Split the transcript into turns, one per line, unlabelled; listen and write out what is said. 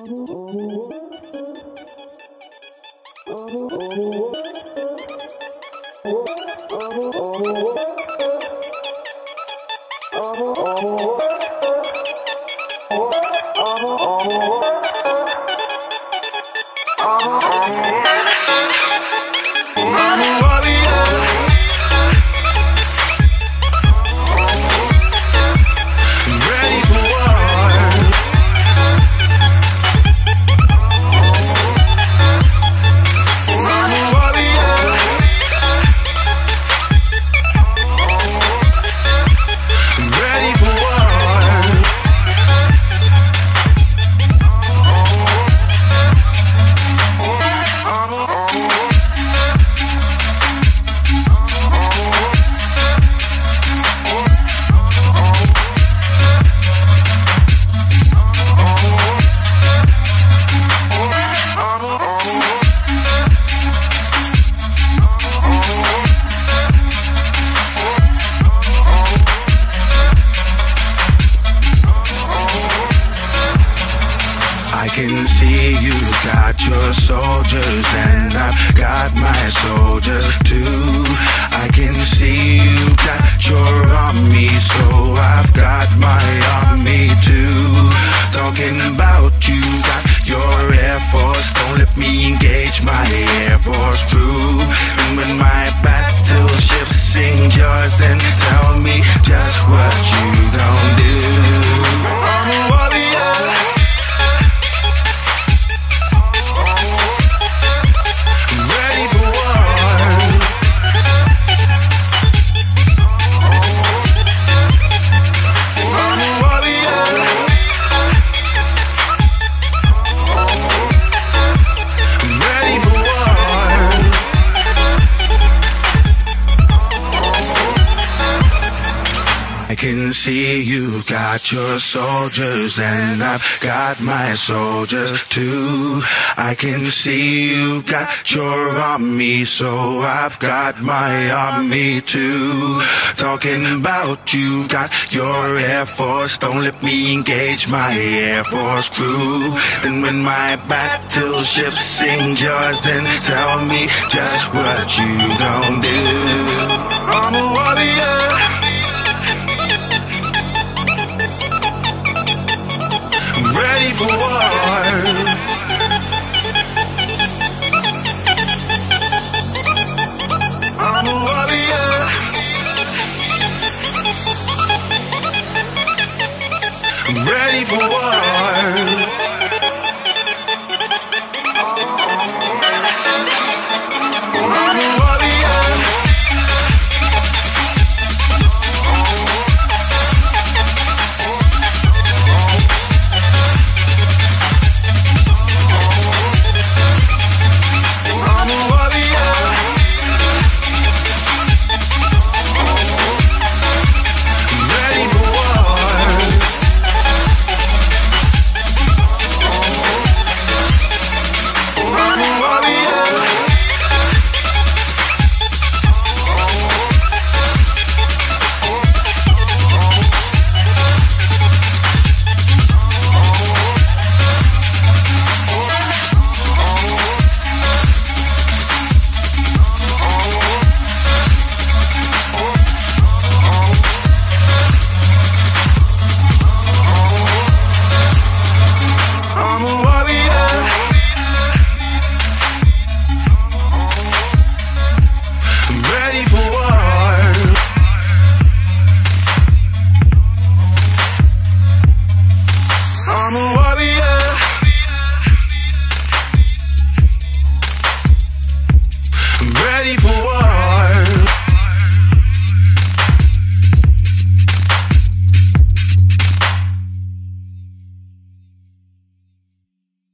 I can see you got your soldiers and I've got my soldiers too. I can see you got your army, so I've got my army too. Talking about you got your Air Force, don't let me engage my Air Force crew. And when my battleship sing yours, then tell me just what you gon' do. I'm a warrior. I can see you got your soldiers and I've got my soldiers too. I can see you got your army, so I've got my army too. Talking about you got your Air Force, don't let me engage my Air Force crew. Then when my battleship sing yours, then tell me just what you gon' do. I'm a warrior. Ready for war.